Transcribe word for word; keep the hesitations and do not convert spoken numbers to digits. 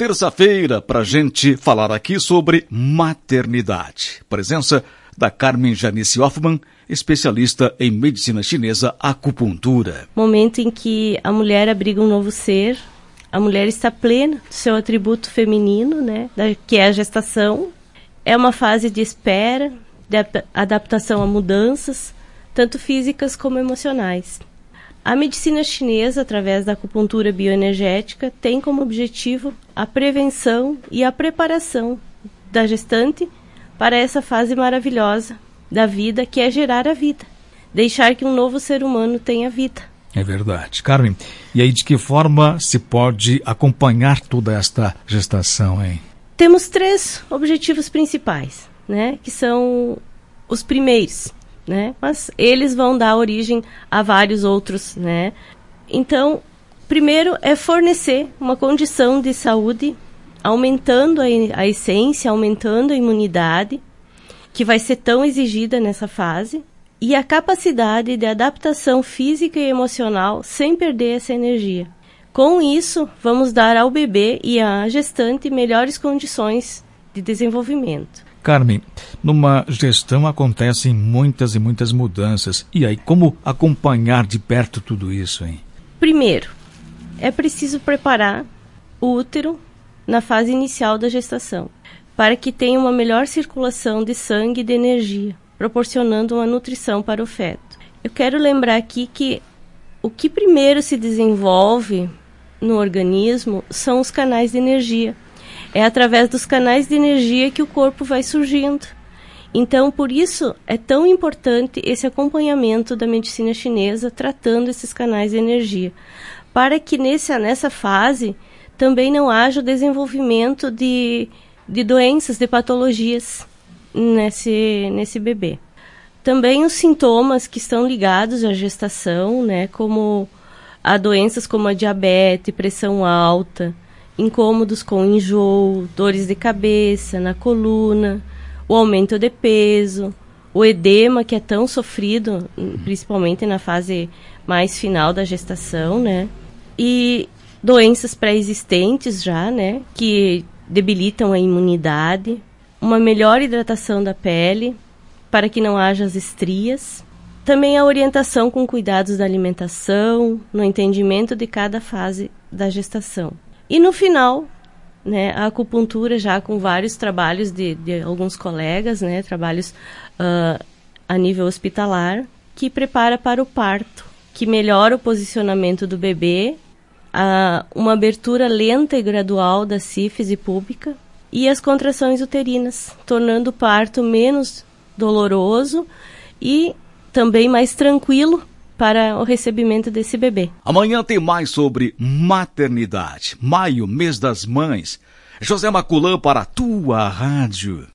terça-feira, para a gente falar aqui sobre maternidade. Presença da Carmen Janice Hoffman, especialista em medicina chinesa, acupuntura. Momento em que a mulher abriga um novo ser, a mulher está plena do seu atributo feminino, né, que é a gestação. É uma fase de espera, de adaptação a mudanças, tanto físicas como emocionais. A medicina chinesa, através da acupuntura bioenergética, tem como objetivo a prevenção e a preparação da gestante para essa fase maravilhosa da vida, que é gerar a vida. Deixar que um novo ser humano tenha vida. É verdade. Carmen, e aí de que forma se pode acompanhar toda esta gestação, hein? Temos três objetivos principais, né? Que são os primeiros, né? Mas eles vão dar origem a vários outros, né? Então, primeiro é fornecer uma condição de saúde, aumentando a, a essência, aumentando a imunidade, que vai ser tão exigida nessa fase, e a capacidade de adaptação física e emocional sem perder essa energia. Com isso, vamos dar ao bebê e à gestante melhores condições de desenvolvimento. Carmen, numa gestão acontecem muitas e muitas mudanças. E aí, como acompanhar de perto tudo isso, hein? Primeiro, é preciso preparar o útero na fase inicial da gestação, para que tenha uma melhor circulação de sangue e de energia, proporcionando uma nutrição para o feto. Eu quero lembrar aqui que o que primeiro se desenvolve no organismo são os canais de energia. É através dos canais de energia que o corpo vai surgindo. Então, por isso, é tão importante esse acompanhamento da medicina chinesa tratando esses canais de energia, para que nesse, nessa fase também não haja o desenvolvimento de, de doenças, de patologias nesse, nesse bebê. Também os sintomas que estão ligados à gestação, né, como a doenças como a diabetes, pressão alta, incômodos com enjoo, dores de cabeça, na coluna, o aumento de peso, o edema que é tão sofrido, principalmente na fase mais final da gestação, né? E doenças pré-existentes já, né? Que debilitam a imunidade, uma melhor hidratação da pele, para que não haja as estrias. Também a orientação com cuidados da alimentação, no entendimento de cada fase da gestação. E no final, né, a acupuntura já com vários trabalhos de, de alguns colegas, né, trabalhos uh, a nível hospitalar, que prepara para o parto, que melhora o posicionamento do bebê, uh, uma abertura lenta e gradual da sífise púbica e as contrações uterinas, tornando o parto menos doloroso e também mais tranquilo para o recebimento desse bebê. Amanhã tem mais sobre maternidade. Maio, mês das mães. José Maculã para a tua rádio.